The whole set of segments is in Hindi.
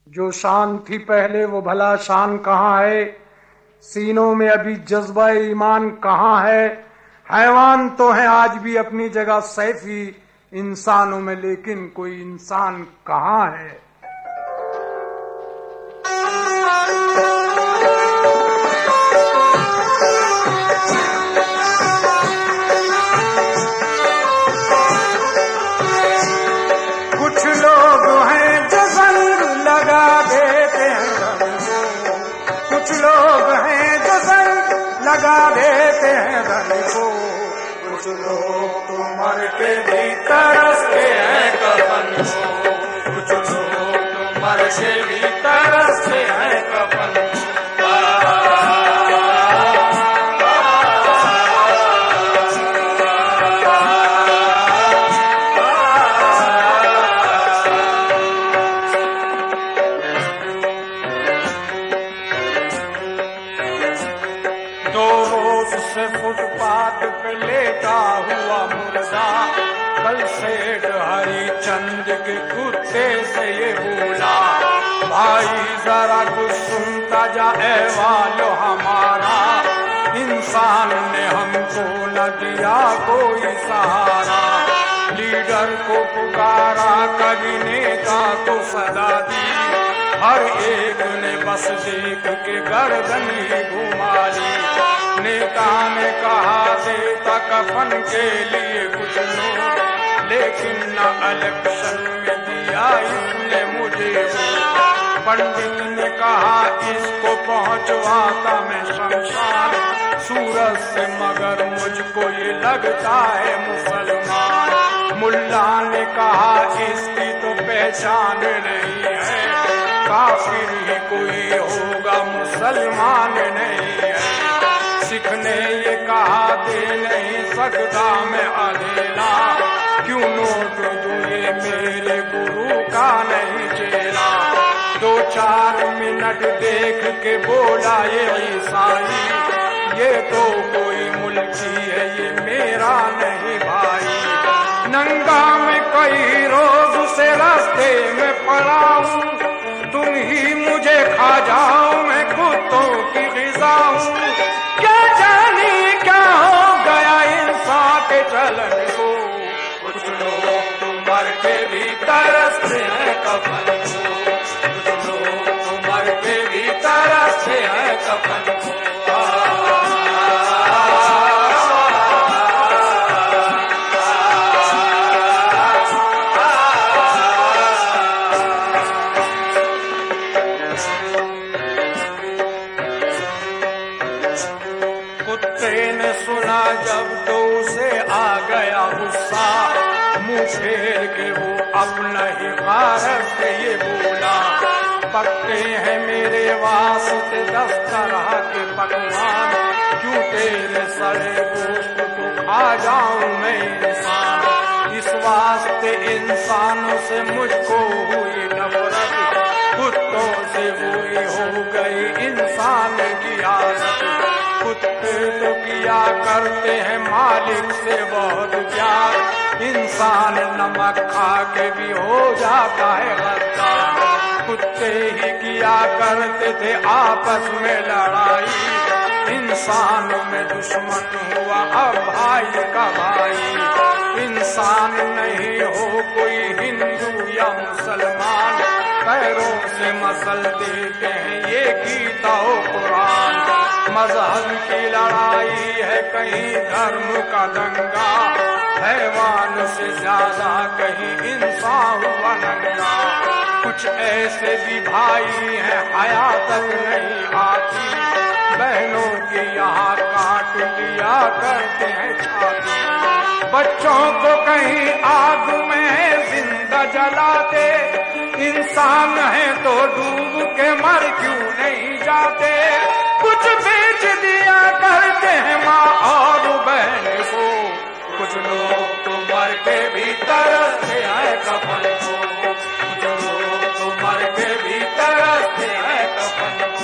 जो शान थी पहले वो भला शान कहाँ है? सीनों में अभी जज्बा ईमान कहाँ है? हैवान तो हैं आज भी अपनी जगह सैफी इंसानों में, लेकिन कोई इंसान कहाँ है? कुछ लोग हैं जो जंग लगा देते हैं रन को, कुछ लोग हैं जो जंग लगा देते हैं रन को, कुछ लोग तो मर के भी तरसते हैं कफन को, कुछ लोग तो मर के भी तरसते हैं कफन को। फुटपाथ पे लेटा हुआ मुर्दा कल सेठ हरिचंद के कुत्ते से ये बोला, भाई जरा कुछ सुनता जा अहवाल हमारा, इंसान ने हमको न दिया कोई सहारा, लीडर को पुकारा कभी नेता को सदा दी, हर एक ने बस देख के गर्दन ही घुमा ली, नेता ने कहा देता कफन के लिए कुछ लो, लेकिन न इलेक्शन में दिया इसने मुझे वो, पंडित ने कहा इसको पहुंचवाता मैं शमशान, सूरज से मगर मुझको ये लगता है मुसलमान, मुल्ला ने कहा इसकी तो पहचान नहीं है, काफिर ही कोई होगा मुसलमान नहीं है, सिख ने ये कहा दे नहीं सकता मैं अकेला, क्यों नोट दूं ये मेरे गुरु का नहीं चेला, 2-4 मिनट देख के बोला ये ईसाई, ये तो कोई मुल्की है ये मेरा नहीं भाई, नंगा मैं कई रोज से रास्ते में पड़ा हूँ, तुम ही मुझे खा जाओ मैं कुत्तों की ग़िज़ा हूँ, क्या जाने क्या हो गया इंसान के चलन को, कुछ लोग तो मर के भी तरसते हैं कफन को, कुछ लोग तो मर के भी तरसते हैं कफन को। सुना जब तो उसे आ गया गुस्सा, मुंह फेर के वो अपना ही भारत से ये बोला, पकते हैं मेरे वास्ते 10 तरह के पकवान, क्यों तेरे सड़े गोश्त को खा जाऊं मैं इंसान, इस वास्ते इंसानों से मुझको हुई नफरत, कुत्तों से बुरी हो गई इंसान की आदत, कुत्ते तो किया करते हैं मालिक से बहुत प्यार, इंसान नमक खा के भी हो जाता है गद्दार, कुत्ते ही किया करते थे आपस में लड़ाई, इंसान में दुश्मन हुआ अब भाई का भाई, इंसान नहीं हो कोई हिंदू या मुसलमान, पैरों से मसल देते हैं ये गीता ओ कुरान, मजहब की लड़ाई है कहीं धर्म का दंगा, हैवान से ज्यादा कहीं इंसान हुआ नंगा, कुछ ऐसे भी भाई हैं हया तक नहीं आती, बहनों की यहाँ काट लिया करते हैं छाती, बच्चों को कहीं आग में जिंदा जलाते, इंसान है तो डूब के मर क्यों नहीं जाते, कुछ बेच दिया करते हैं माँ और बहन को, कुछ लोग तो मर के भी तरसते हैं कफन को, कुछ लोग तो मर के भी तरसते हैं कफन को।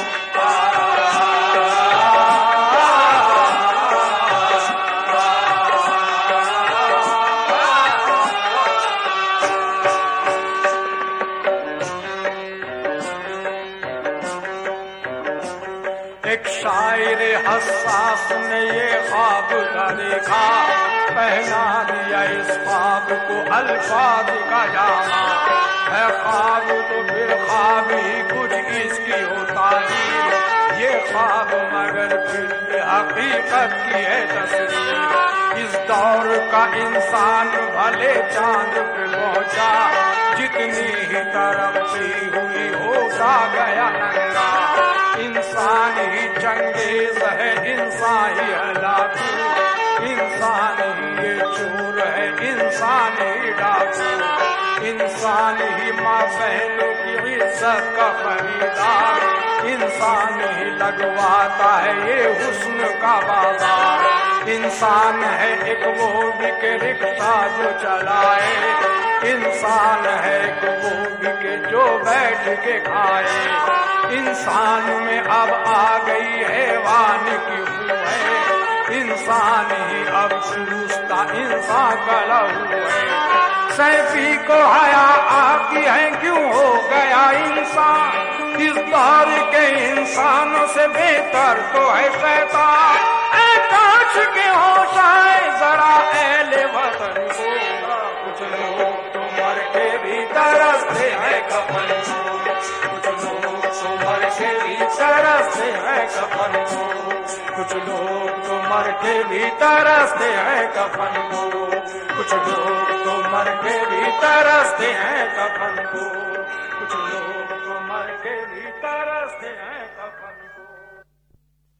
एक शायर हसास ने ये ख्वाब का देखा, पहना दिया इस ख्वाब को अल्फाज का जामा। है ख्वाब तो फिर ख्वाब ही कुछ इसकी होता ही, ये ख्वाब मगर फिर हकीकत की है तस्वीर। इस दौर का इंसान भले चांद पे पहुंचा, जितनी ही तरक्की हुई होता गया नंगा। इंसान ही चंगेज है, इंसान ही हलाकू, इंसान ही ये चोर है, इंसान ही डाकू, इंसान ही माँ बहनों की इज्जत का खरीदार, इंसान ही लगवाता है ये हुस्न का बाजार। इंसान है एक वो भी के रिक्शा जो चलाए, इंसान है एक वो भी के जो बैठ के खाए। इंसान में अब आ गई हैवान की है, इंसान ही अब सुरुस्ता इंसान का लहू है। सैफी को हया आती है क्यों हो गया इंसान, इस दौर के इंसानों से बेहतर तो है शैतान। काश के होश आए जरा अहले वतन को, कुछ लोग तो मर के भी तरसते हैं कफन को, कुछ लोग तो मर के भी तरसते हैं कफन को, कुछ लोग तो मर के भी तरसते हैं कफन को, कुछ लोग तो मर के भी तरसते हैं कफन को।